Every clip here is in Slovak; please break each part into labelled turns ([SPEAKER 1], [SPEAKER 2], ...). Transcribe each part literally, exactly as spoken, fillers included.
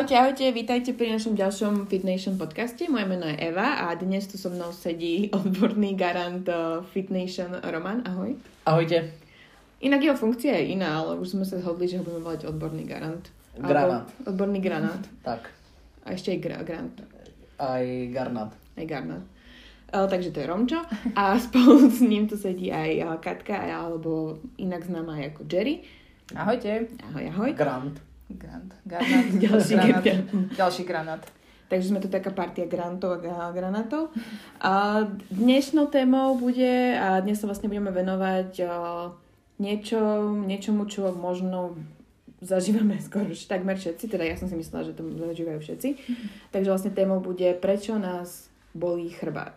[SPEAKER 1] Ahojte, ahojte, vítajte pri našom ďalšom Fitnation podcaste. Moje meno je Eva a dnes tu so mnou sedí odborný garant Fitnation Roman. Ahoj.
[SPEAKER 2] Ahojte.
[SPEAKER 1] Inak jeho funkcia je iná, ale už sme sa zhodli, že ho budeme volať odborný garant.
[SPEAKER 2] Granát.
[SPEAKER 1] Alebo odborný granát.
[SPEAKER 2] Tak.
[SPEAKER 1] A ešte aj gra- grant.
[SPEAKER 2] Aj garnát.
[SPEAKER 1] Aj garnát. Uh, takže to je Romčo a spolu s ním tu sedí aj Katka, alebo inak známa aj ako Jerry.
[SPEAKER 3] Ahojte.
[SPEAKER 1] Ahoj, ahoj.
[SPEAKER 2] Grant.
[SPEAKER 3] Grant. Granát.
[SPEAKER 1] Ďalší
[SPEAKER 3] granát.
[SPEAKER 1] granát.
[SPEAKER 3] Ďalší granát.
[SPEAKER 1] Takže sme tu taká partia grantov a granátov. A dnešnou témou bude, a dnes sa vlastne budeme venovať niečo, niečomu, čo možno zažívame skoro už takmer všetci, teda ja som si myslela, že to zažívajú všetci. Takže vlastne témou bude, prečo nás bolí chrbát.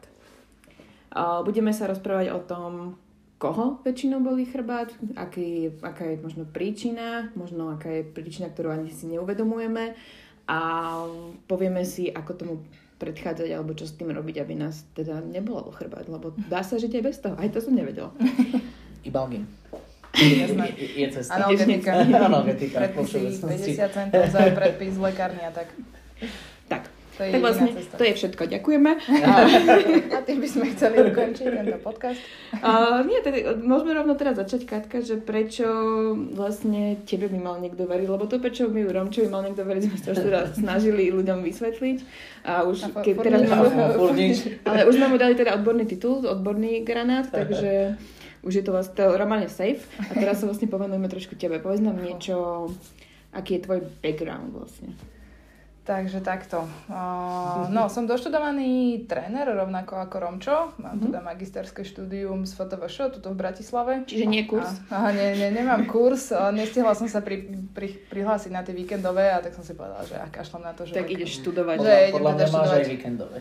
[SPEAKER 1] A budeme sa rozprávať o tom, koho väčšinou bolí chrbát, aký, aká je možno príčina, možno aká je príčina, ktorú ani si neuvedomujeme a povieme si, ako tomu predchádzať alebo čo s tým robiť, aby nás teda nebolelo chrbát, lebo dá sa žiť aj bez toho. Aj to som nevedela.
[SPEAKER 2] Ibalgin.
[SPEAKER 3] Jasné.
[SPEAKER 2] Je, je cesta.
[SPEAKER 3] Analgetika.
[SPEAKER 2] Analgetika.
[SPEAKER 3] Predpisy päťdesiat centov za predpis z lekárny a tak.
[SPEAKER 1] Tak.
[SPEAKER 3] To je
[SPEAKER 1] tak vlastne
[SPEAKER 3] cesta.
[SPEAKER 1] to je všetko. Ďakujeme.
[SPEAKER 3] A tým by sme chceli ukončiť tento podcast.
[SPEAKER 1] Uh, nie, tedy, môžeme rovno teraz začať, Katka, že prečo vlastne tebe by mal niekto veriť, lebo to, prečo by Romčovi mal niekto veriť, sme sa už teda snažili ľuďom vysvetliť. A už,
[SPEAKER 3] a
[SPEAKER 1] keď teraz
[SPEAKER 3] nič.
[SPEAKER 1] máme,
[SPEAKER 2] Ale
[SPEAKER 1] ale už sme mu dali teda odborný titul, odborný granát, takže už je to vlastne normálne safe. A teraz sa vlastne povenujeme trošku tebe. Povedz nám niečo, aký je tvoj background vlastne.
[SPEAKER 3] Takže takto. Uh, no, som doštudovaný tréner, rovnako ako Romčo. Mám teda magisterské štúdium z ef té vé š, tuto v Bratislave.
[SPEAKER 1] Čiže nie kurz?
[SPEAKER 3] Aha, nie, nie, nemám kurz. Nestihla som sa pri, pri, prihlásiť na tie víkendové a tak som si povedala, že ja kašľam na to, že...
[SPEAKER 1] Tak ideš študovať.
[SPEAKER 3] Že
[SPEAKER 2] podľa,
[SPEAKER 3] idem
[SPEAKER 2] podľa
[SPEAKER 3] teda
[SPEAKER 2] mňa máš
[SPEAKER 3] študovať.
[SPEAKER 2] aj víkendové.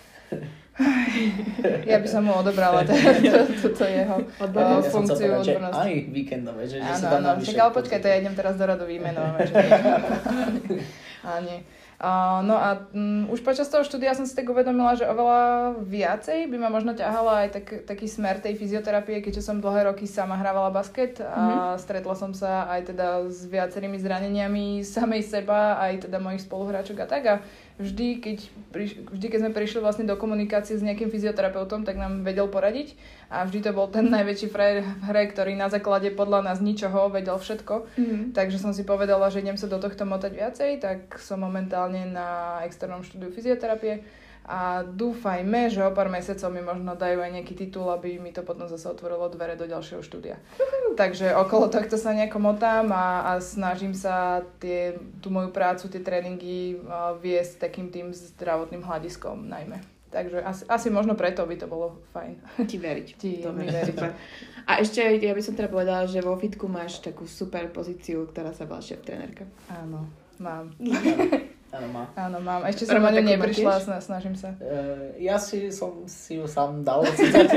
[SPEAKER 3] Ja by som mu odobrala túto jeho
[SPEAKER 1] Odbornú
[SPEAKER 3] uh,
[SPEAKER 2] Ja som chcel
[SPEAKER 3] funkciu.
[SPEAKER 2] povedať, že
[SPEAKER 3] odbornosti.
[SPEAKER 2] aj víkendové, že, že
[SPEAKER 3] Áno,
[SPEAKER 2] sa dá
[SPEAKER 3] áno,
[SPEAKER 2] navyše.
[SPEAKER 3] však ale počkaj, to ja idem teraz do radu vymenovať. A nie. Uh, no a um, už počas toho štúdia som si tak uvedomila, že oveľa viacej by ma možno ťahala aj tak, taký smer tej fyzioterapie, keďže som dlhé roky sama hrávala basket a mm-hmm. stretla som sa aj teda s viacerými zraneniami samej seba, aj teda mojich spoluhráčok a tak a vždy keď, priš- vždy, keď sme prišli vlastne do komunikácie s nejakým fyzioterapeutom, tak nám vedel poradiť a vždy to bol ten najväčší frajer v hre, ktorý na základe podľa nás ničoho vedel všetko. Mm-hmm. Takže som si povedala, že idem sa do tohto motať viacej, tak som momentálne na externom štúdiu fyzioterapie a dúfajme, že o pár mesiacov mi možno dajú aj nejaký titul, aby mi to potom zase otvorilo dvere do ďalšieho štúdia. Uh-huh. Takže okolo tohto sa nejako motám a, a snažím sa tie, tú moju prácu, tie tréningy uh, viesť takým tým zdravotným hľadiskom najmä. Takže asi, asi možno preto by to bolo fajn.
[SPEAKER 1] Ti veriť.
[SPEAKER 3] Ti
[SPEAKER 1] to
[SPEAKER 3] mi veriť.
[SPEAKER 1] A ešte ja by som teda povedala, že vo fitku máš takú super pozíciu, ktorá sa volá šéf trenérka.
[SPEAKER 3] Áno, mám.
[SPEAKER 2] Áno, má.
[SPEAKER 3] Áno, mám. Ešte som o ňu neprišla, sna- snažím sa.
[SPEAKER 2] Uh, ja si som si ju sám dal.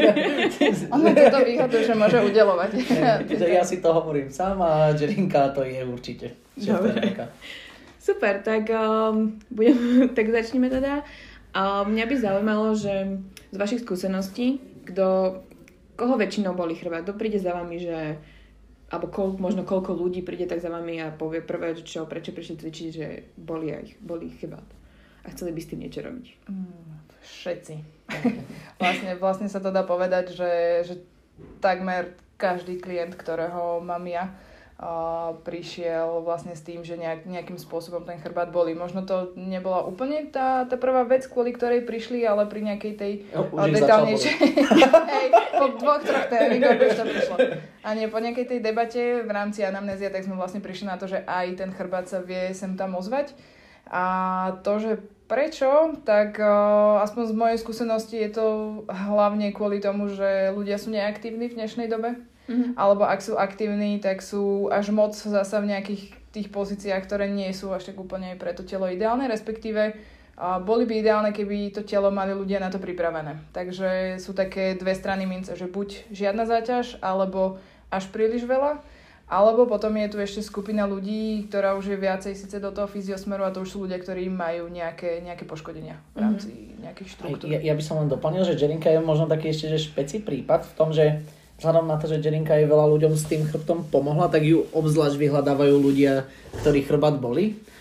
[SPEAKER 3] On má túto výhodu, že môže udeľovať.
[SPEAKER 2] Ja si to hovorím sám a Jerinka to je určite.
[SPEAKER 1] Dobre. Super, tak, um, budem, tak začneme teda. Uh, mňa by zaujímalo, že z vašich skúseností, kto, koho väčšinou boli chrbát? Kto príde za vami, že alebo koľ, možno koľko ľudí príde tak za vami a povie prvé, čo, prečo prišli cvičiť, že boli ich, boli ich chrbát. A chceli by s tým niečo robiť.
[SPEAKER 3] Mm, všetci. vlastne, vlastne sa to dá povedať, že, že takmer každý klient, ktorého mám ja, uh, prišiel vlastne s tým, že nejak, nejakým spôsobom ten chrbát bolí. Možno to nebola úplne tá, tá prvá vec, kvôli ktorej prišli, ale pri nejakej tej
[SPEAKER 2] no,
[SPEAKER 3] uh, detálnejšej... Hej, po dvoch, troch tréningoch už to prišlo. A nie, po nejakej tej debate v rámci anamnézia, tak sme vlastne prišli na to, že aj ten chrbát sa vie sem tam ozvať. A to, že prečo, tak uh, aspoň z mojej skúsenosti je to hlavne kvôli tomu, že ľudia sú neaktívni v dnešnej dobe. Mm-hmm. Alebo ak sú aktívni, tak sú až moc zasa v nejakých tých pozíciách, ktoré nie sú až tak úplne pre to telo ideálne, respektíve uh, boli by ideálne, keby to telo mali ľudia na to pripravené. Takže sú také dve strany mince, že buď žiadna záťaž, alebo až príliš veľa, alebo potom je tu ešte skupina ľudí, ktorá už je viacej síce do toho fyziosmeru a to už sú ľudia, ktorí majú nejaké, nejaké poškodenia v rámci mm-hmm. nejakých štruktúr.
[SPEAKER 2] Ja, ja by som len doplnil, že Jerinka je možno taký ešte že špeci prípad v tom, že vzhľadom na to, že Jerinka je veľa ľuďom s tým chrbtom pomohla, tak ju obzvlášť vyhľadávajú ľudia, ktorí chrbát boli.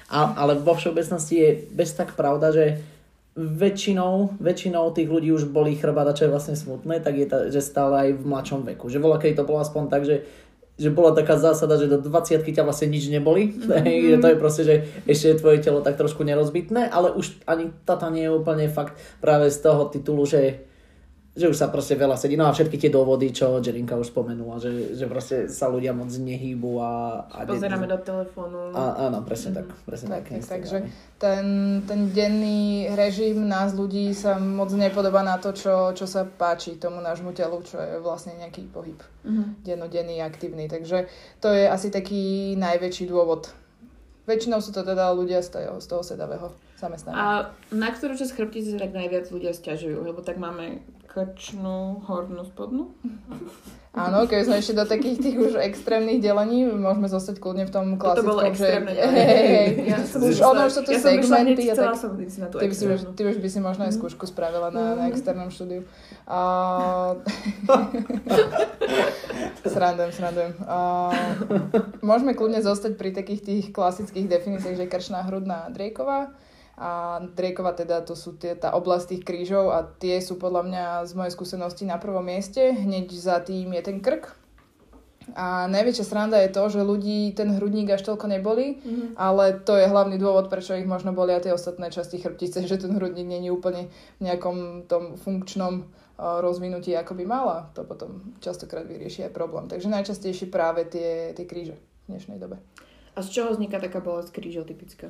[SPEAKER 2] A, ale vo všeobecnosti je bez tak pravda, že väčšinou, väčšinou tých ľudí už bolí chrbát, a čo je vlastne smutné, tak je ta, že stále aj v mladšom veku. Že voľa, keď to bolo aspoň tak, že že bola taká zásada, že do dvadsiatky ťa vlastne nič neboli. Mm-hmm. Že to je proste, že ešte je tvoje telo tak trošku nerozbitné, ale už ani táto nie je úplne fakt práve z toho titulu, že, že už sa proste veľa sedí. No a všetky tie dôvody, čo Jerinka už spomenula, že, že proste sa ľudia moc nehýbu a... a
[SPEAKER 1] pozeráme
[SPEAKER 2] ne...
[SPEAKER 1] do telefónu.
[SPEAKER 2] A, áno, presne mm-hmm. tak. Presne
[SPEAKER 3] tak,
[SPEAKER 2] tak,
[SPEAKER 3] tak takže ten, ten denný režim nás ľudí sa moc nepodobá na to, čo, čo sa páči tomu nášmu telu, čo je vlastne nejaký pohyb. Mm-hmm. Dennodenný, aktívny. Takže to je asi taký najväčší dôvod. Väčšinou sú to teda ľudia z toho, z toho sedavého zamestnania.
[SPEAKER 1] A na ktorú časť chrbtice sa tak najviac ľudia sťažujú? Lebo tak máme krčnú, hornú, spodnú.
[SPEAKER 3] Áno, keby sme ešte do takých tých už extrémnych delení, môžeme zostať kľudne v tom klasickom,
[SPEAKER 1] to bolo extrémne,
[SPEAKER 3] že... Hej, hej,
[SPEAKER 1] ja
[SPEAKER 3] už ono, už sú tu
[SPEAKER 1] ja
[SPEAKER 3] segmenty.
[SPEAKER 1] Ja
[SPEAKER 3] tak...
[SPEAKER 1] som myšla na tú
[SPEAKER 3] ty, by si už, ty už by si možno aj
[SPEAKER 1] mm.
[SPEAKER 3] skúšku spravila na, mm. na externom štúdiu. A... srandujem, srandujem. A... Môžeme kľudne zostať pri takých tých klasických definíciách, že krčná, hrudná, drejková. A drejková teda to sú tie, tá oblasť tých krížov a tie sú podľa mňa z mojej skúsenosti na prvom mieste. Hneď za tým je ten krk. A najväčšia sranda je to, že ľudí ten hrudník až toľko neboli, mm-hmm. ale to je hlavný dôvod, prečo ich možno bolia tie ostatné časti chrbtice, že ten hrudník nie je úplne v nejakom tom funkčnom uh, rozvinutí, ako by mala. To potom častokrát vyrieši aj problém. Takže najčastejšie práve tie, tie kríže v dnešnej dobe.
[SPEAKER 1] A z čoho vzniká taká bolesť krížov typická?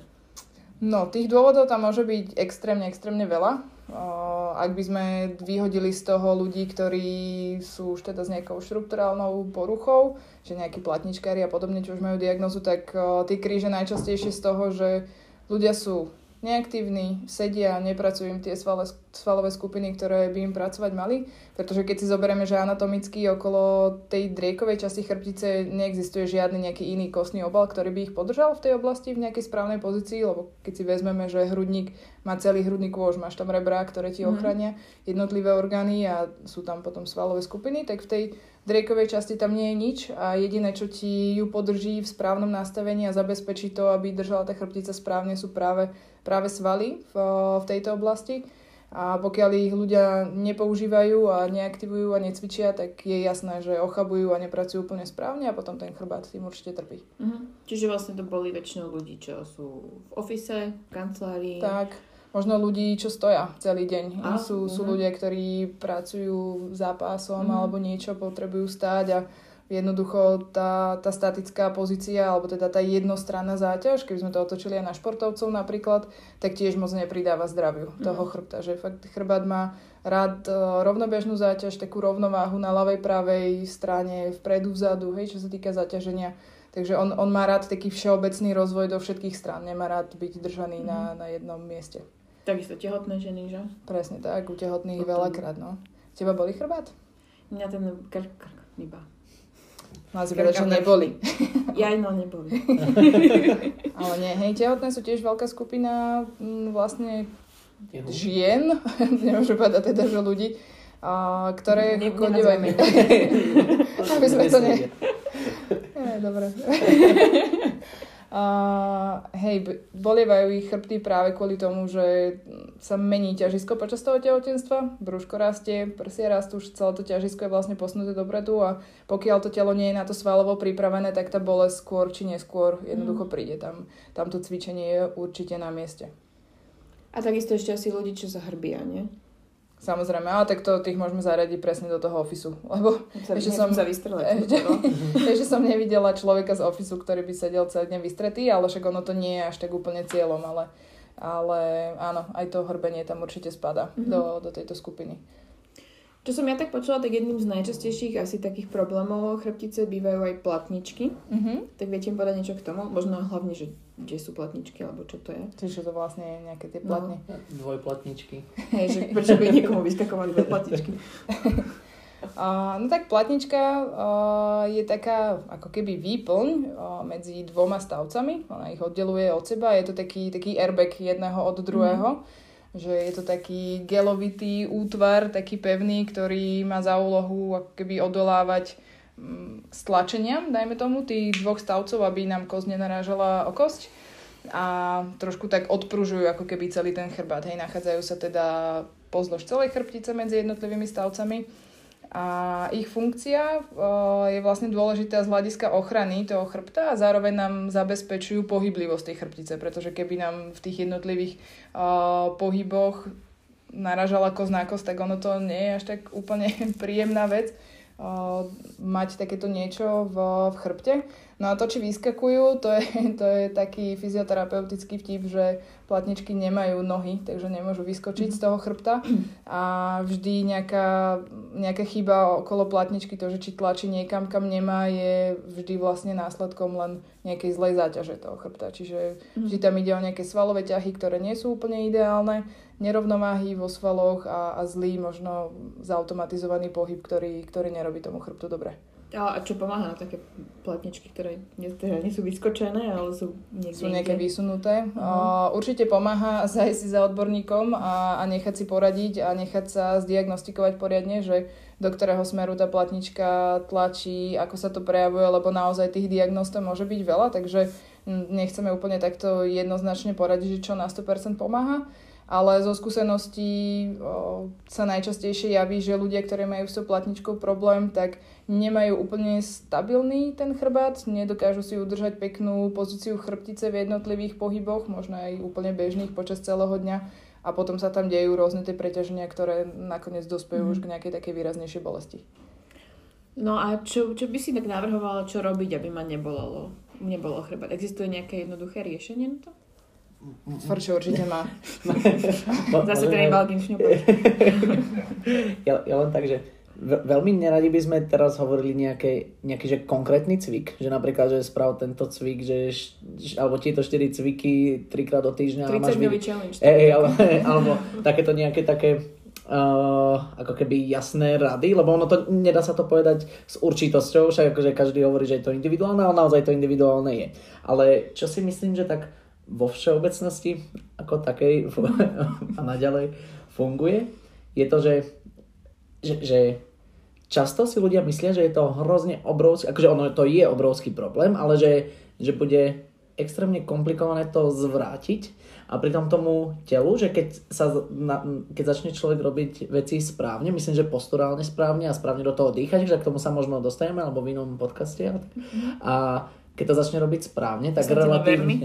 [SPEAKER 3] No, tých dôvodov tam môže byť extrémne, extrémne veľa. Uh, ak by sme vyhodili z toho ľudí, ktorí sú už teda s nejakou štrukturálnou poruchou, že nejakí platničkári a podobne, čo už majú diagnózu, tak uh, tie kríže najčastejšie z toho, že ľudia sú neaktívni, sedia, nepracujú im tie svale, svalové skupiny, ktoré by im pracovať mali. Pretože keď si zoberieme, že anatomicky okolo tej drejkovej časti chrbtice neexistuje žiadny nejaký iný kostný obal, ktorý by ich podržal v tej oblasti v nejakej správnej pozícii, lebo keď si vezmeme, že hrudník má celý hrudný kôž, máš tam rebrá, ktoré ti ochránia jednotlivé orgány a sú tam potom svalové skupiny, tak v tej drejkovej časti tam nie je nič a jediné, čo ti ju podrží v správnom nastavení a zabezpečí to, aby držala tá chrbtica správne, sú práve, práve svaly v, v tejto oblasti. A pokiaľ ich ľudia nepoužívajú a neaktivujú a necvičia, tak je jasné, že ochabujú a nepracujú úplne správne a potom ten chrbát tým určite trpí.
[SPEAKER 1] Uh-huh. Čiže vlastne to boli väčšinou ľudí, čo sú v office, v kancelárii.
[SPEAKER 3] Tak. Možno ľudí, čo stoja celý deň.
[SPEAKER 1] A,
[SPEAKER 3] sú, sú
[SPEAKER 1] uh-huh.
[SPEAKER 3] ľudia, ktorí pracujú zápasom uh-huh. alebo niečo, potrebujú stáť a jednoducho tá, tá statická pozícia alebo teda tá jednostranná záťaž, keby sme to otočili aj na športovcov napríklad, tak tiež moc nepridáva zdraviu uh-huh. toho chrbta. Že fakt chrbát má rád uh, rovnobežnú záťaž, takú rovnováhu na ľavej, pravej strane, vpredu, vzadu, hej, čo sa týka zaťaženia. Takže on, on má rád taký všeobecný rozvoj do všetkých strán, nemá rád byť držaný uh-huh. na, na jednom mieste.
[SPEAKER 1] Takisto tehotné ženy, že?
[SPEAKER 3] Presne tak, u tehotných veľakrát, no. Teba boli chrbát?
[SPEAKER 1] Mňa ten krk, krk, iba.
[SPEAKER 3] Mal si povedať, že neboli.
[SPEAKER 1] Ja no neboli.
[SPEAKER 3] Ale nie, hej, tehotné sú tiež veľká skupina m, vlastne Jehu. žien, nemôžem povedať teda, že ľudí, a, ktoré
[SPEAKER 1] ne,
[SPEAKER 3] chodívajú. Aby sme to ne... Je, dobre. Uh, hej, bolievajú ich chrbty práve kvôli tomu, že sa mení ťažisko počas toho tehotenstva, brúško rastie, prsia rastú, celé to ťažisko je vlastne posunuté dopredu a pokiaľ to telo nie je na to svalovo pripravené, tak tá bolesť skôr či neskôr jednoducho príde. Tam, tam to cvičenie je určite na mieste.
[SPEAKER 2] A
[SPEAKER 1] takisto ešte asi ľudí, čo sa hrbia, nie?
[SPEAKER 3] Samozrejme, ale tak to tých môžeme zaradiť presne do toho ofisu, lebo
[SPEAKER 1] sa,
[SPEAKER 3] ešte, som,
[SPEAKER 1] ešte,
[SPEAKER 3] ešte som nevidela človeka z ofisu, ktorý by sedel celý deň vystretý, ale však ono to nie je až tak úplne cieľom, ale, ale áno, aj to hrbenie tam určite spadá mm-hmm. do, do tejto skupiny.
[SPEAKER 1] Čo som ja tak počula, tak jedným z najčastejších asi takých problémov chrbtice bývajú aj platničky. Mm-hmm. Tak viete im povedať niečo k tomu? Možno hlavne, že kde sú platničky, alebo čo to je?
[SPEAKER 3] Čiže to vlastne je nejaké tie platne.
[SPEAKER 2] No, dvojplatničky.
[SPEAKER 1] Hej, že prečo by niekomu vyskakovali dve platničky?
[SPEAKER 3] uh, no tak platnička uh, je taká ako keby výplň uh, medzi dvoma stavcami. Ona ich oddeluje od seba. Je to taký, taký airbag jedného od druhého. Mm. Že je to taký gelovitý útvar, taký pevný, ktorý má za úlohu ako keby odolávať stlačeniam, dajme tomu, tých dvoch stavcov, aby nám kosť nenarážala o kosť. a trošku tak odpružujú ako keby celý ten chrbát. Hej, nachádzajú sa teda pozdĺž celej chrbtice medzi jednotlivými stavcami a ich funkcia uh, je vlastne dôležitá z hľadiska ochrany toho chrbta a zároveň nám zabezpečujú pohyblivosť tej chrbtice, pretože keby nám v tých jednotlivých uh, pohyboch naražala kosť na kosť, tak ono to nie je až tak úplne príjemná vec uh, mať takéto niečo v, v chrbte. No a to, či vyskakujú, to je, to je taký fyzioterapeutický vtip, že platničky nemajú nohy, takže nemôžu vyskočiť z toho chrbta a vždy nejaká, nejaká chyba okolo platničky, to, že či tlačí niekam, kam nemá, je vždy vlastne následkom len nejakej zlej záťaže toho chrbta. Čiže vždy tam ide o nejaké svalové ťahy, ktoré nie sú úplne ideálne, nerovnováhy vo svaloch a, a zlý, možno zautomatizovaný pohyb, ktorý, ktorý nerobí tomu chrbtu dobre.
[SPEAKER 1] A čo pomáha na také platničky, ktoré nie, teda nie sú vyskočené, ale sú niekde
[SPEAKER 3] Sú nejaké vysunuté. Uh-huh. Uh, určite pomáha zájsť si za odborníkom a, a nechať si poradiť a nechať sa zdiagnostikovať poriadne, že do ktorého smeru tá platnička tlačí, ako sa to prejavuje, lebo naozaj tých diagnóz to môže byť veľa, takže nechceme úplne takto jednoznačne poradiť, že čo na sto percent pomáha. Ale zo skúseností o, sa najčastejšie javí, že ľudia, ktorí majú s tou platničkou problém, tak nemajú úplne stabilný ten chrbát, nedokážu si udržať peknú pozíciu chrbtice v jednotlivých pohyboch, možno aj úplne bežných počas celého dňa a potom sa tam dejú rôzne tie preťaženia, ktoré nakoniec dospejú mm. už k nejakej takej výraznejšej bolesti.
[SPEAKER 1] No a čo, čo by si tak navrhovala, čo robiť, aby ma nebolelo, nebolo chrbát? Existuje nejaké jednoduché riešenie na to?
[SPEAKER 3] Tvrčo určite má.
[SPEAKER 1] Zase ten balgin šňupať.
[SPEAKER 2] ja, ja len tak, že veľmi neradi by sme teraz hovorili nejaké, nejaký že konkrétny cvik, že napríklad, že sprav tento cvik, že alebo tieto štyri cviky trikrát do týždňa.
[SPEAKER 1] tridsaťdňový challenge.
[SPEAKER 2] Ej, alebo, alebo takéto nejaké také uh, ako keby jasné rady, lebo ono to, nedá sa to povedať s určitosťou, však akože každý hovorí, že je to individuálne, ale naozaj to individuálne je. Ale čo si myslím, že tak vo všeobecnosti ako takej a naďalej funguje, je to, že, že, že často si ľudia myslia, že je to hrozne obrovský, akože ono to je obrovský problém, ale že, že bude extrémne komplikované to zvrátiť a pritom tomu telu, že keď, sa, na, keď začne človek robiť veci správne, myslím, že posturálne správne a správne do toho dýchať, že k tomu sa možno dostaneme alebo v inom podcaste a keď to začne robiť správne, tak relatívne,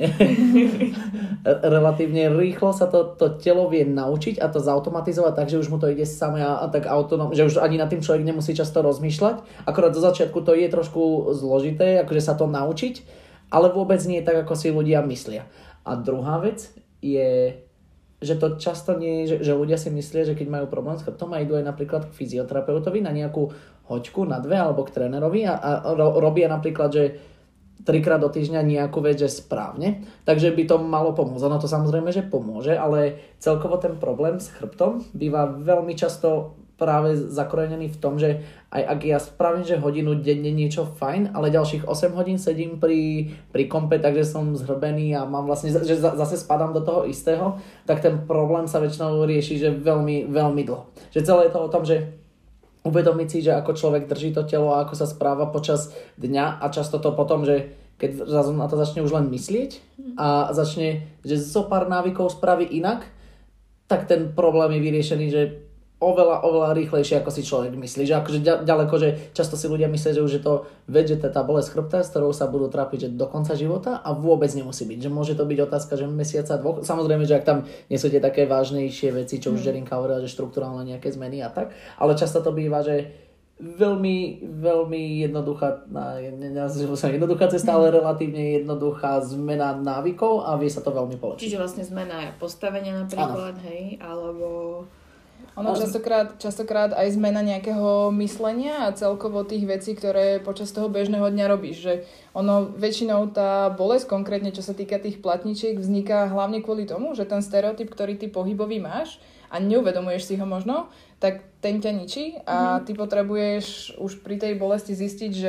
[SPEAKER 2] relatívne rýchlo sa to, to telo vie naučiť a to zautomatizovať tak, že už mu to ide samé a, a tak autonóm, že už ani nad tým človek nemusí často rozmýšľať. Akorát do začiatku to je trošku zložité, akože sa to naučiť, ale vôbec nie je tak, ako si ľudia myslia. A druhá vec je, že to často nie je, že, že ľudia si myslia, že keď majú problém s chrbtom a idú aj napríklad k fyzioterapeutovi na nejakú hoďku, na dve alebo k trénerovi a, a ro, robia napríklad, že trikrát do týždňa nejakú vec, že správne, takže by to malo pomôcť. Ono to samozrejme, že pomôže, ale celkovo ten problém s chrbtom býva veľmi často práve zakorenený v tom, že aj ak ja spravím, že hodinu denne niečo fajn, ale ďalších osem hodín sedím pri, pri kompe, takže som zhrbený a mám vlastne, že zase spadám do toho istého, tak ten problém sa väčšinou rieši, že veľmi, veľmi dlho. Že celé je to o tom, že uvedomiť si, že ako človek drží to telo a ako sa správa počas dňa a často to potom, že keď zrazu na to začne už len myslieť a začne, že zo pár návykov spraví inak, tak ten problém je vyriešený, že oveľa, oveľa rýchlejšie, ako si človek myslí. Že akože ďaleko, že často si ľudia myslia, že už je to vec, že tá bolesť chrbta, s ktorou sa budú trápiť že do konca života a vôbec nemusí byť. Že môže to byť otázka, že mesiaca, dvoch. Samozrejme, že ak tam nie sú tie také vážnejšie veci, čo už Žerinka hovorila, že štruktúrálne nejaké zmeny a tak. Ale často to býva, že veľmi, veľmi jednoduchá, jednoduchá cesta, ale relatívne jednoduchá zmena návykov a vie sa to veľmi polepšiť.
[SPEAKER 1] Čiže vlastne zmena postavenia napríklad, ano. Hej, alebo...
[SPEAKER 3] Ono častokrát, častokrát aj zmena nejakého myslenia a celkovo tých vecí, ktoré počas toho bežného dňa robíš. Že ono väčšinou tá bolesť, konkrétne čo sa týka tých platničiek, vzniká hlavne kvôli tomu, že ten stereotyp, ktorý ty pohybový máš a neuvedomuješ si ho možno, tak ten ťa ničí a ty potrebuješ už pri tej bolesti zistiť, že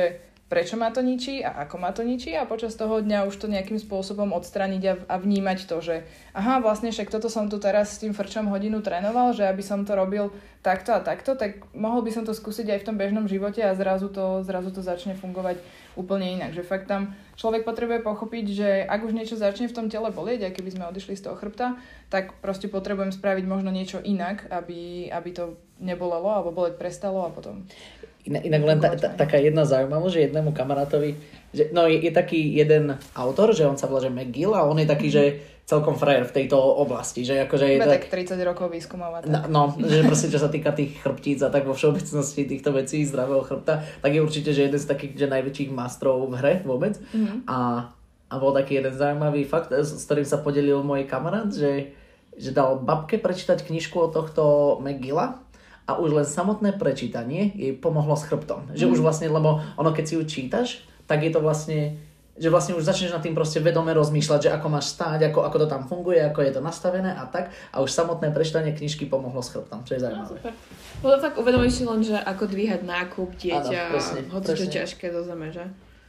[SPEAKER 3] prečo ma to ničí a ako ma to ničí a počas toho dňa už to nejakým spôsobom odstraniť a, a vnímať to, že aha, vlastne však toto som tu teraz s tým frčom hodinu trénoval, že aby som to robil takto a takto, tak mohol by som to skúsiť aj v tom bežnom živote a zrazu to, zrazu to začne fungovať úplne inak. Že fakt tam človek potrebuje pochopiť, že ak už niečo začne v tom tele bolieť, aj keby sme odišli z toho chrbta, tak proste potrebujem spraviť možno niečo inak, aby, aby to nebolelo alebo boleť prestalo a potom...
[SPEAKER 2] Inak, inak len ta, ta, taká jedna zaujímavosť, že jednému kamarátovi, že, no je, je taký jeden autor, že on sa volá, že McGill a on je taký, mm-hmm. že celkom frajer v tejto oblasti. Že akože je
[SPEAKER 3] tak, tak tridsať rokov výskumovať.
[SPEAKER 2] No, no, že proste čo sa týka tých chrbtíc a tak vo všeobecnosti týchto vecí zdravého chrbta, tak je určite, že jeden z takých že najväčších mastrov v hre vôbec. Mm-hmm. A, a bol taký jeden zaujímavý fakt, s, s ktorým sa podelil môj kamarát, že, že dal babke prečítať knižku od tohto McGilla. A už len samotné prečítanie jej pomohlo s chrbtom. Že mm. už vlastne, lebo ono keď si ju čítaš, tak je to vlastne, že vlastne už začneš nad tým proste vedome rozmýšľať, že ako máš stáť, ako, ako to tam funguje, ako je to nastavené a tak. A už samotné prečítanie knižky pomohlo s chrbtom, čo je zaujímavé. No,
[SPEAKER 1] bolo tak uvedomíš si len, že ako dvíhať nákup dieťa, hoci to ťažké do zeme, že?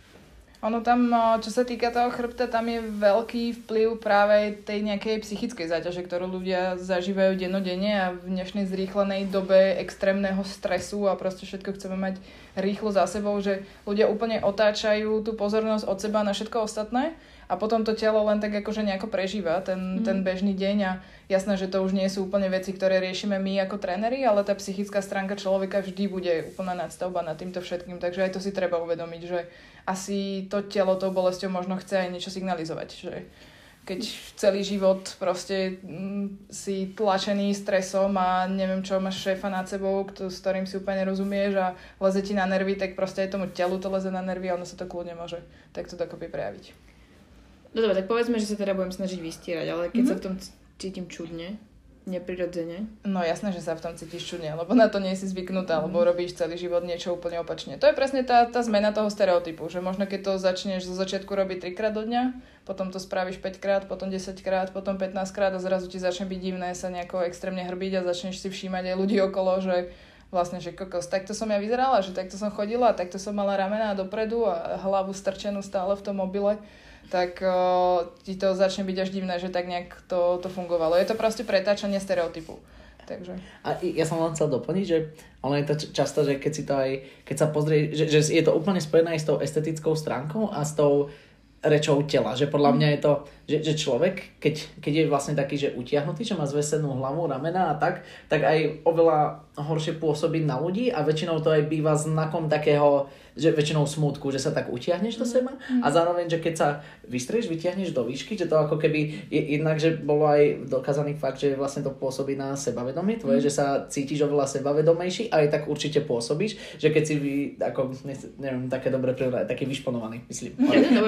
[SPEAKER 3] Ono tam, čo sa týka toho chrbta, tam je veľký vplyv práve tej nejakej psychickej záťaže, ktorú ľudia zažívajú dennodenne a v dnešnej zrýchlenej dobe extrémneho stresu a proste všetko chceme mať rýchlo za sebou, že ľudia úplne otáčajú tú pozornosť od seba na všetko ostatné a potom to telo len tak akože nejako prežíva ten, mm. ten bežný deň a jasné, že to už nie sú úplne veci, ktoré riešime my ako tréneri, ale tá psychická stránka človeka vždy bude úplná nadstavba nad týmto všetkým, takže aj to si treba uvedomiť, že asi to telo tou bolesťou možno chce aj niečo signalizovať, že keď celý život proste mm, si tlačený stresom a neviem čo, máš šéfa nad sebou, kto, s ktorým si úplne rozumieš a leze ti na nervy, tak proste aj tomu telu to leze na nervy a ono sa to kľudne môže takto dokopy prejaviť.
[SPEAKER 1] No dobre, tak povedzme, že sa teda budem snažiť vystierať, ale keď mm-hmm. sa v tom cítim čudne, neprirodzene.
[SPEAKER 3] No jasné, že sa v tom cítiš čudne, lebo na to nie si zvyknutá, mm. lebo robíš celý život niečo úplne opačne. To je presne tá, tá zmena toho stereotypu, že možno keď to začneš zo začiatku robiť trikrát do dňa, potom to spravíš päťkrát, potom desaťkrát, potom pätnásťkrát a zrazu ti začne byť divné sa nejako extrémne hrbiť a začneš si všímať aj ľudí okolo, že vlastne, že kokos, takto som ja vyzerala, že takto som chodila, takto som mala ramená dopredu a hlavu strčenú stále v tom mobile, tak uh, ti to začne byť až divné, že tak nejak to, to fungovalo. Je to proste pretáčanie stereotypu. Takže.
[SPEAKER 2] A ja som len chcel doplniť, že ono je to často, že keď si to aj, keď sa pozrie, že, že je to úplne spojené aj s tou estetickou stránkou a s tou rečou tela, že podľa mňa je to, že, že človek, keď, keď je vlastne taký, že utiahnutý, že má zvesenú hlavu, ramena a tak, tak aj oveľa horšie pôsobí na ľudí a väčšinou to aj býva znakom takého, že väčšinou smútku, že sa tak utiahneš do seba mm. a zároveň, že keď sa vystrieš, vytiahneš do výšky, že to ako keby, je, jednak, že bolo aj dokázaný fakt, že vlastne to pôsobí na sebavedomie tvoje, mm. že sa cítiš oveľa sebavedomejší a aj tak určite pôsobíš, že keď si vy, ako, neviem, také dobre prirovnať, taký vyšponovaný, myslím.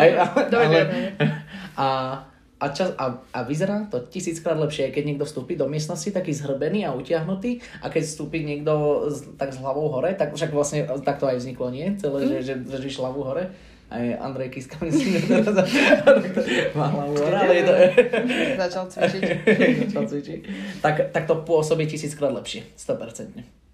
[SPEAKER 1] Dobre,
[SPEAKER 2] a, a, čas, a, a vyzerá to tisíckrát lepšie, keď niekto vstúpi do miestnosti taký zhrbený a utiahnutý a keď vstúpi niekto z, tak s hlavou hore, tak však vlastne tak to aj vzniklo, nie? Celé, mm. že, že držíš hlavu hore. Aj Andrej Kiska myslím, že teraz má hlavu hore, ale je to...
[SPEAKER 3] Začal cvičiť.
[SPEAKER 2] Začal cvičiť. Tak, tak to pôsobí tisíckrát lepšie, sto percent.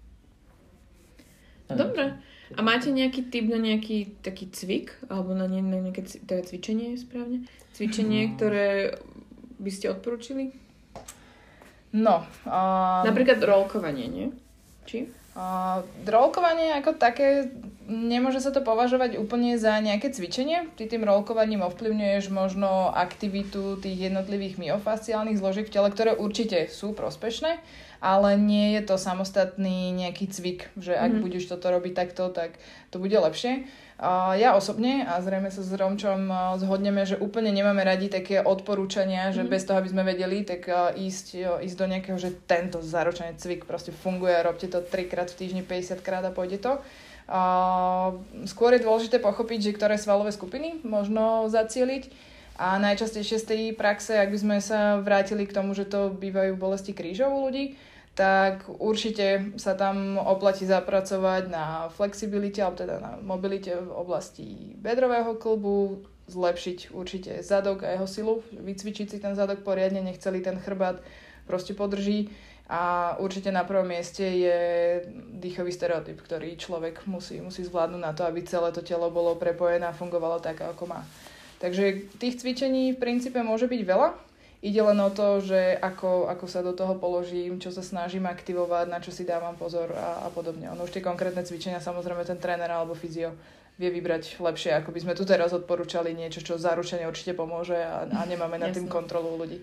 [SPEAKER 1] Dobre. A máte nejaký tip na nejaký taký cvik? Alebo na, ne, na nejaké teda cvičenie správne? Cvičenie, no. ktoré by ste odporúčili?
[SPEAKER 3] No. Um,
[SPEAKER 1] Napríklad rolkovanie, nie? Či?
[SPEAKER 3] Uh, rolkovanie ako také, nemôže sa to považovať úplne za nejaké cvičenie. Ty tým rolkovaním ovplyvňuješ možno aktivitu tých jednotlivých myofasciálnych zložiek v tele, ktoré určite sú prospešné, ale nie je to samostatný nejaký cvik, že ak mm. budeš toto robiť takto, tak to bude lepšie. Uh, ja osobne, a zrejme sa s Romčom uh, zhodneme, že úplne nemáme radi také odporúčania, že mm. bez toho, aby sme vedeli, tak uh, ísť, uh, ísť do nejakého, že tento záročný cvik proste funguje, robte to trikrát v týždni, päťdesiatkrát a pôjde to. Uh, skôr je dôležité pochopiť, že ktoré svalové skupiny možno zacieliť. A najčastejšie z tej praxe, ak by sme sa vrátili k tomu, že to bývajú bolesti krížov u ľudí, tak určite sa tam oplatí zapracovať na flexibilite, alebo teda na mobilite v oblasti bedrového kĺbu, zlepšiť určite zadok a jeho silu, vycvičiť si ten zadok poriadne, nech celý ten chrbát proste podrží. A určite na prvom mieste je dýchový stereotyp, ktorý človek musí, musí zvládnuť na to, aby celé to telo bolo prepojené a fungovalo tak, ako má. Takže tých cvičení v princípe môže byť veľa. Ide len o to, že ako, ako sa do toho položím, čo sa snažím aktivovať, na čo si dávam pozor a, a podobne. Ono už tie konkrétne cvičenia, samozrejme ten tréner alebo fyzio vie vybrať lepšie, ako by sme tu teraz odporúčali niečo, čo zaručene určite pomôže a, a nemáme nad tým kontrolu ľudí.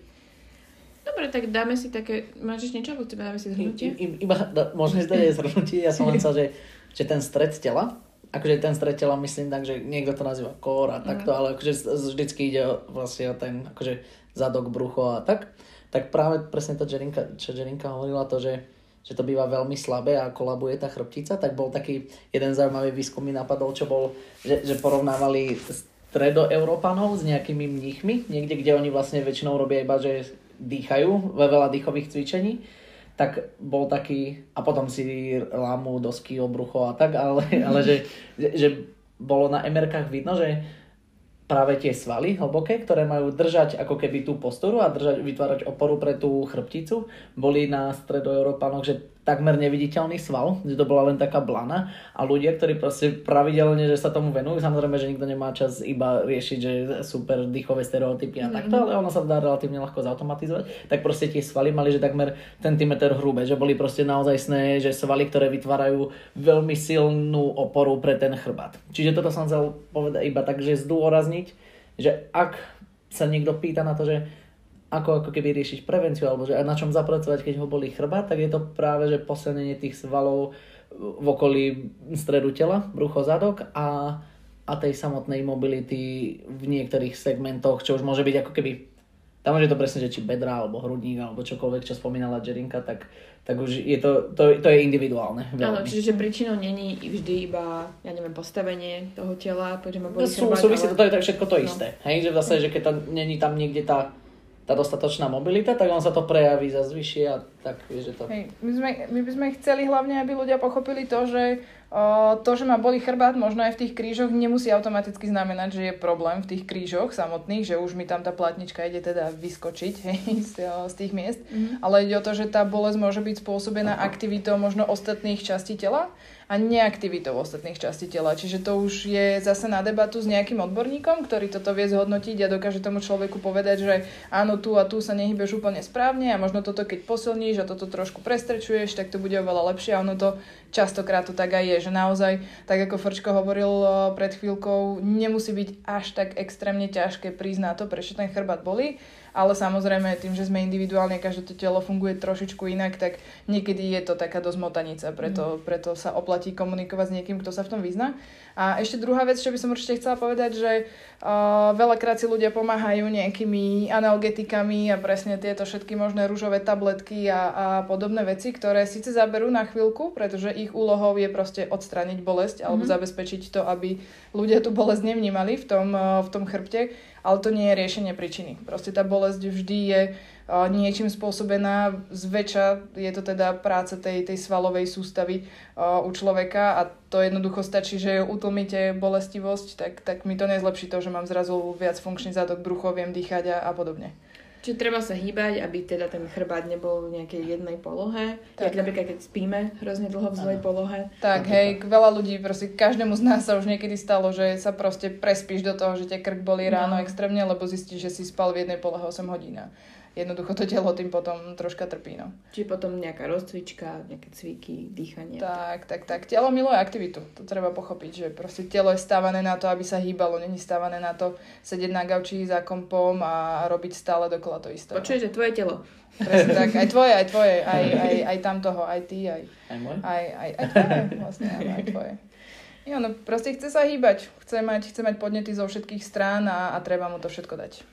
[SPEAKER 1] Dobre, tak dáme si také... Máš niečo, alebo dáme si zhrnutie?
[SPEAKER 2] I, iba možno zdať aj zhrnutie. Ja som len chcel, že, že ten stred tela, akože ten stred tela myslím tak, že niekto to nazýva core a takto, mm. ale akože vždycky ide vlastne o ten akože zadok, brucho a tak. Tak práve presne to Jerinka, čo Jerinka hovorila to, že, že to býva veľmi slabé a kolabuje tá chrbtica, tak bol taký jeden zaujímavý výskum mi napadol, čo bol, že, že porovnávali stredoeurópanov s nejakými mníchmi, niekde, kde oni vlastne väčšinou robia iba, že dýchajú, veľa dýchových cvičení, tak bol taký, a potom si lámu dosky o brucho a tak, ale, ale že, že bolo na em erkách vidno, že práve tie svaly hlboké, ktoré majú držať ako keby tú posturu a držať, vytvárať oporu pre tú chrbticu, boli na stredoeurópanoch, že takmer neviditeľný sval, že to bola len taká blana a ľudia, ktorí proste pravidelne, že sa tomu venujú, samozrejme, že nikto nemá čas iba riešiť, že super dýchové stereotypy a mm-hmm. takto, ale ono sa dá relatívne ľahko zautomatizovať, tak proste tie svaly mali, že takmer centimeter hrubé, že boli proste naozajstné, že svaly, ktoré vytvárajú veľmi silnú oporu pre ten chrbát. Čiže toto som chcel povedať iba tak, že zdôrazniť, že ak sa niekto pýta na to, že ako, ako keby riešiť prevenciu, alebo že na čom zapracovať, keď ho bolí chrbát, tak je to práve, že posilnenie tých svalov v okolí stredu tela, brucho, zadok a, a tej samotnej mobility v niektorých segmentoch, čo už môže byť ako keby, tam už je to presne, že či bedra, alebo hrudník, alebo čokoľvek, čo spomínala Jerinka, tak, tak už je to, to, to je individuálne.
[SPEAKER 1] Áno, čiže príčinou není vždy iba, ja neviem, postavenie toho tela, pretože ma bolí chrbát.
[SPEAKER 2] Súvisí ale... to, to je tak všetko to no. isté. Hej, že vlastne, že keď tam není tam niekde tá tá dostatočná mobilita, tak on sa to prejaví za zvyššie a tak, vieš, že to...
[SPEAKER 3] Hej, my, sme, my by sme chceli hlavne, aby ľudia pochopili to, že o, to, že ma bolí chrbát, možno aj v tých krížoch, nemusí automaticky znamenať, že je problém v tých krížoch samotných, že už mi tam tá platnička ide teda vyskočiť, hej, z, z tých miest, mm-hmm. ale ide o to, že tá bolesť môže byť spôsobená aktivitou možno ostatných častí tela a neaktivitou ostatných častí tela. Čiže to už je zase na debatu s nejakým odborníkom, ktorý toto vie zhodnotiť a dokáže tomu človeku povedať, že áno, tu a tu sa nehybeš úplne správne a možno toto keď posilníš a toto trošku prestrečuješ, tak to bude oveľa lepšie a ono to častokrát to tak aj je, že naozaj, tak ako Frčko hovoril pred chvíľkou, nemusí byť až tak extrémne ťažké prísť na to, prečo ten chrbát bolí, ale samozrejme tým, že sme individuálne, každé to telo funguje trošičku inak, tak niekedy je to taká dosť motanica, preto, preto sa oplatí komunikovať s niekým, kto sa v tom vyzná. A ešte druhá vec, čo by som určite chcela povedať, že uh, veľakrát si ľudia pomáhajú nejakými analgetikami a presne tieto všetky možné ružové tabletky a, a podobné veci, ktoré síce zaberú na chvíľku, pretože ich úlohou je proste odstrániť bolesť alebo mm-hmm. zabezpečiť to, aby ľudia tú bolesť nevnímali v tom, uh, v tom chrbte, ale to nie je riešenie príčiny. Proste tá bolesť vždy je uh, niečím spôsobená, zväčša je to teda práca tej, tej svalovej sústavy uh, u človeka a to jednoducho stačí, že ju utlmíte bolestivosť, tak, tak mi to nezlepší to, že mám zrazu viac funkčný zadok, brucho, viem dýchať a, a podobne.
[SPEAKER 1] Čiže treba sa hýbať, aby teda ten chrbát nebol v nejakej jednej polohe. Tak. Jak napríklad, keď spíme hrozne dlho v zlej polohe.
[SPEAKER 3] Tak, hej, veľa ľudí, proste každému z nás sa už niekedy stalo, že sa proste prespíš do toho, že ťa krk bolí ráno no. extrémne, lebo zistíš, že si spal v jednej polohe osem hodín. Jednoducho to telo tým potom troška trpí. No.
[SPEAKER 1] Čiže potom nejaká rozcvička, nejaké cviky, dýchanie.
[SPEAKER 3] Tak, tak, tak. Telo miluje aktivitu. To treba pochopiť, že proste telo je stávané na to, aby sa hýbalo. Není stávané na to sedieť na gauči za kompom a robiť stále dokola to isté.
[SPEAKER 1] Počuješ, že tvoje telo.
[SPEAKER 3] Presne tak. Aj tvoje, aj tvoje. Aj, aj, aj tam toho, aj ty, aj...
[SPEAKER 2] Aj môj?
[SPEAKER 3] Aj, aj, aj tvoje. Vlastne, aj tvoje. Jo, no proste chce sa hýbať. Chce mať, chce mať podnety zo všetkých strán a, a treba mu to všetko dať.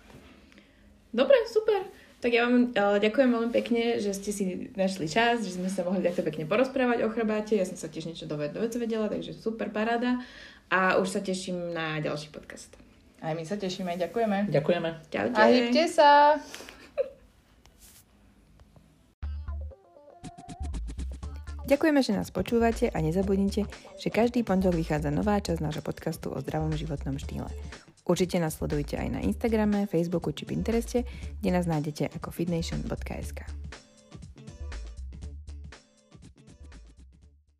[SPEAKER 1] Dobre, super. Tak ja vám uh, ďakujem veľmi pekne, že ste si našli čas, že sme sa mohli takto pekne porozprávať o chrbáte. Ja som sa tiež niečo dozvedela, takže super paráda. A už sa teším na ďalší podcast.
[SPEAKER 3] Aj my sa tešíme, ďakujeme.
[SPEAKER 2] Ďakujeme.
[SPEAKER 1] Čaute.
[SPEAKER 3] A hýbte sa.
[SPEAKER 4] Ďakujeme, že nás počúvate a nezabudnite, že každý pondelok vychádza nová časť nášho podcastu o zdravom životnom štýle. Určite nás sledujte aj na Instagrame, Facebooku či Pintereste, kde nás nájdete ako fitnation bodka es ká.